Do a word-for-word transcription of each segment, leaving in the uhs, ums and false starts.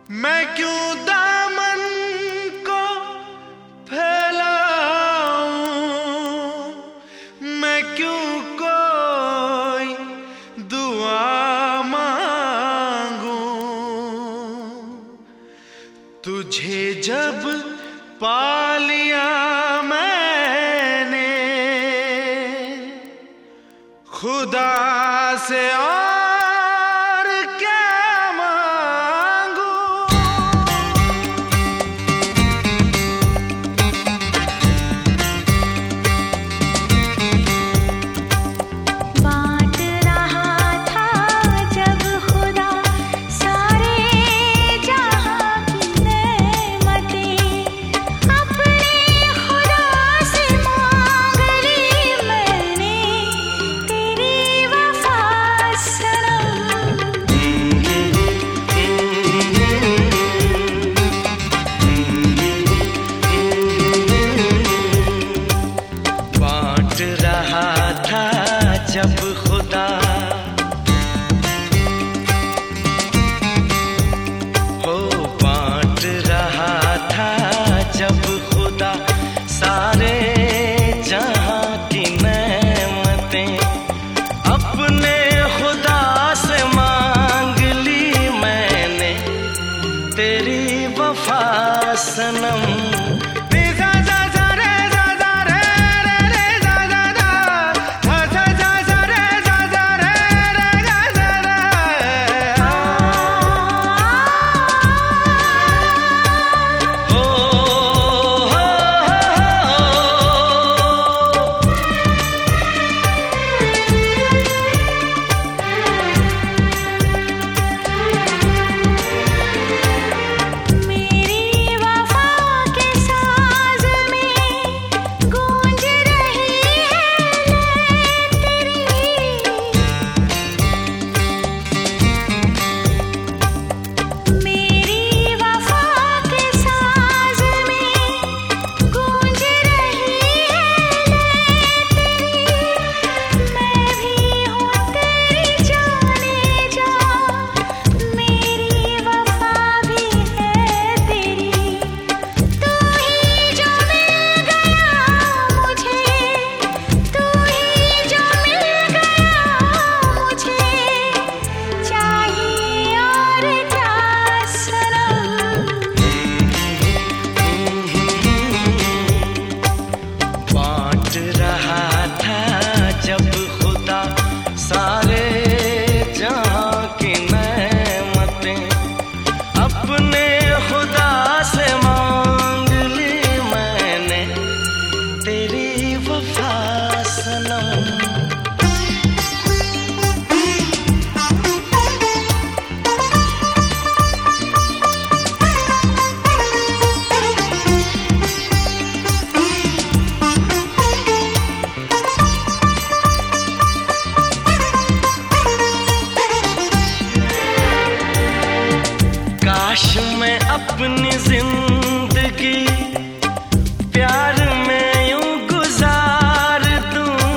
मैं क्यों दामन को फैलाऊं, मैं क्यों कोई दुआ मांगूं। तुझे जब पा लिया मैंने खुदा से और क्या मांगूं। बांट रहा था जब खुदा सारे जहां की नेमतें, अपने खुदा से मांग ली मैंने तेरी वफा सनम। बांट रहा था जब खुदा हो, बांट रहा था जब खुदा सारे जहां की नेमतें, अपने खुदा से मांग ली मैंने तेरी वफा सनम। मेरी वफा के साज में गूंज रही है लय तेरी, मेरी वफा के साज में गूंज रही है लय तेरी। मैं भी हूँ तेरी जाने जा, मेरी वफा भी है तेरी। तू ही जो मिल गया मुझे, तू ही जो मिल गया मुझे, चाहिए और क्या सनम। बांट रहा था जब खुदा सारे जहां की नेमतें, अपने खुदा से मांग ली मैंने तेरी वफा सनम। काश मैं अपनी जिंदगी प्यार में यूं गुजार दूं,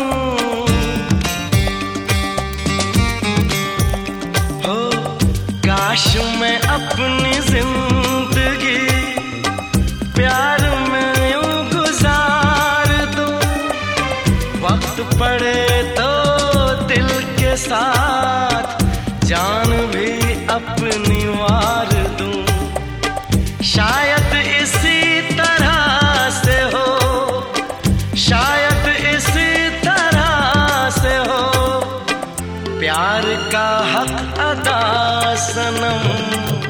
हो काश मैं अपनी जिंदगी प्यार में यूं गुजार दूं। वक्त पड़े तो दिल के साथ जान भी अपनी वार दूं। शायद इसी तरह से हो, शायद इसी तरह से हो प्यार का हक अदा सनम।